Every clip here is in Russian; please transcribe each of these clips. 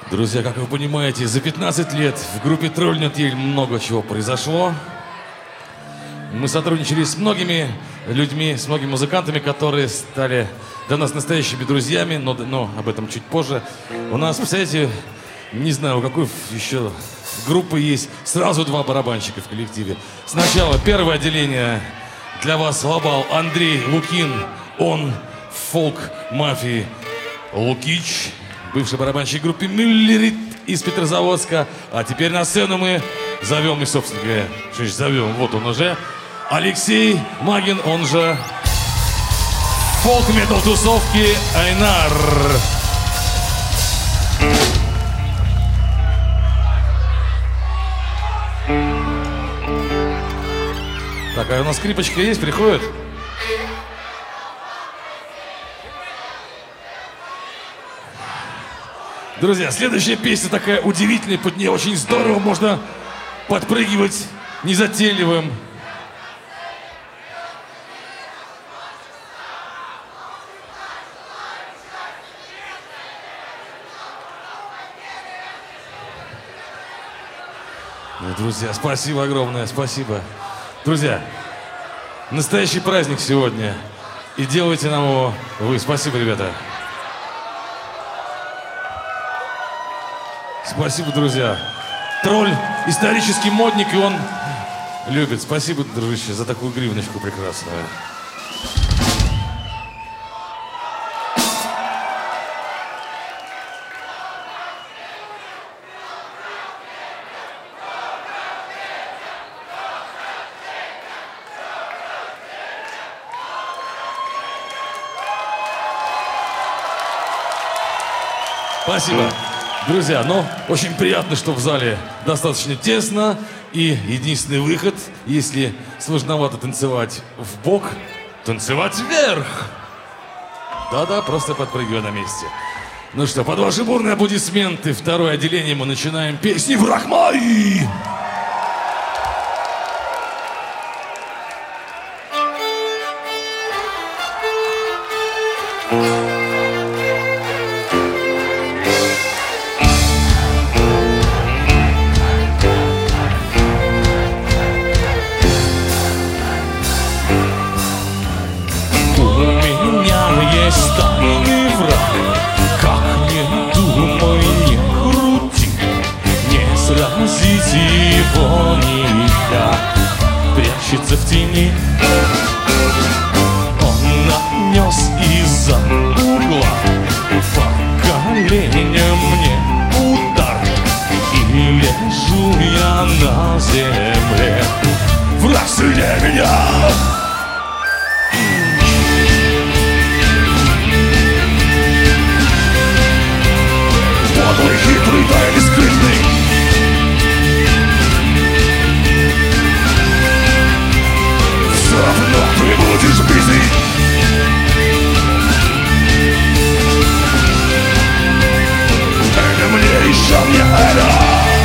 Друзья, как вы понимаете, за 15 лет в группе Тролль Нет Ель много чего произошло. Мы сотрудничали с многими людьми, с многими музыкантами, которые стали для нас настоящими друзьями, но об этом чуть позже. У нас, представляете, не знаю, у какой еще группы есть сразу два барабанщика в коллективе. Сначала первое отделение для вас лобал Андрей Лукин, он фолк-мафии Лукич, бывший барабанщик группы Мюллерит из Петрозаводска. А теперь на сцену мы зовем, и, собственно говоря, что ж зовем, вот он уже, Алексей Магин, он же фолк-метал тусовки Айнар. Так, а у нас скрипочка есть, приходит? Друзья, следующая песня такая удивительная, под ней очень здорово можно подпрыгивать незатейливым. Друзья, спасибо огромное, спасибо. Друзья, настоящий праздник сегодня. И делайте нам его вы. Спасибо, ребята. Спасибо, друзья. Тролль исторический модник, и он любит. Спасибо, дружище, за такую гривночку прекрасную. Спасибо. Друзья, очень приятно, что в зале достаточно тесно. И единственный выход, если сложновато танцевать в бок, танцевать вверх. Да-да, просто подпрыгивай на месте. Ну что, под ваши бурные аплодисменты, второе отделение, мы начинаем песни «Враг мой». Его никак прячется в тени. Он нанес из-за угла по коленям мне удар, и лежу я на земле. Враг сильнее меня. Подлый, хитрый, тайный, скрытный. Все равно ты будешь битый. Это мне, еще мне это.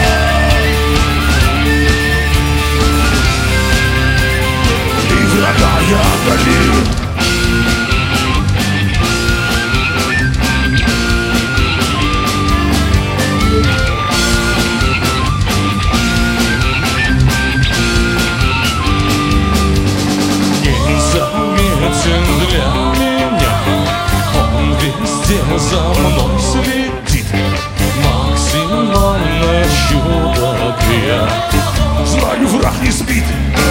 И врага я отдалил. Для меня он везде за мной следит, максимально чудак я. Знаю, враг не спит.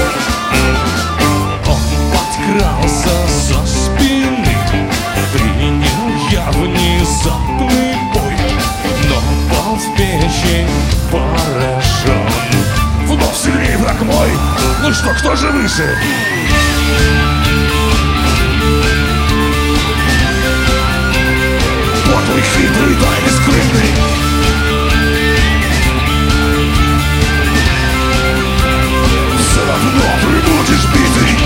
Он подкрался со спины, принял я внезапный бой, но пал в печень поражен. Вновь сильнее враг мой. Ну что, кто же выше? Подлый, хитрый, тайный, скрытный. Все равно ты будешь битый.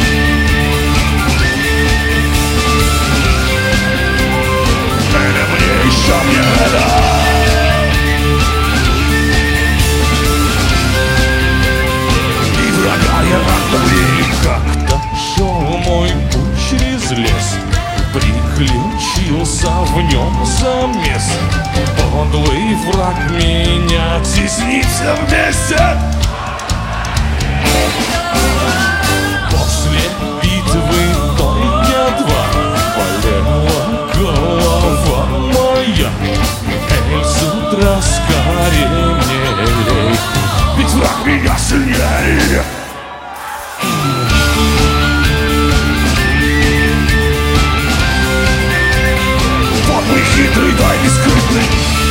Это мне, еще мне это. И врага я отдалил. Как-то шел мой путь через лес, приключился Появился в нем замес. Подлый враг меня теснится вместе. После битвы той дня два болела голова моя. Эй, с утра скорее мне лей, ведь враг меня сильнее. Подлый, хитрый, тайный, скрытный.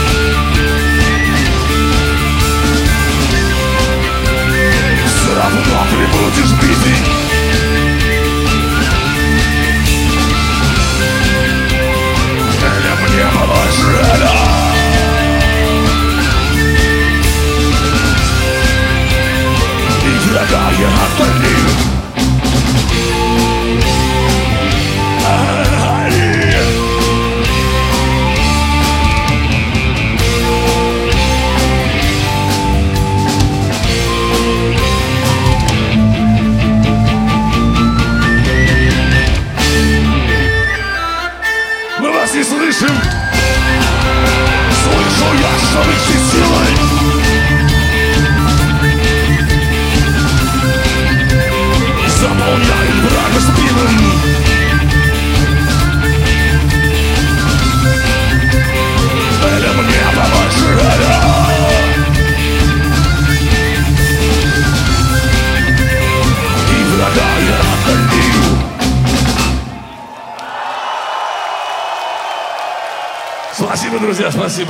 Все равно прибудешь битый. Эля мне больше, Эля. И врага я отдалил. Мы вас не слышим. Слышу я, что высшей силой заполняет врага спину. Эля мне побольше, Эля. И врага я отдалил. Спасибо, друзья, спасибо.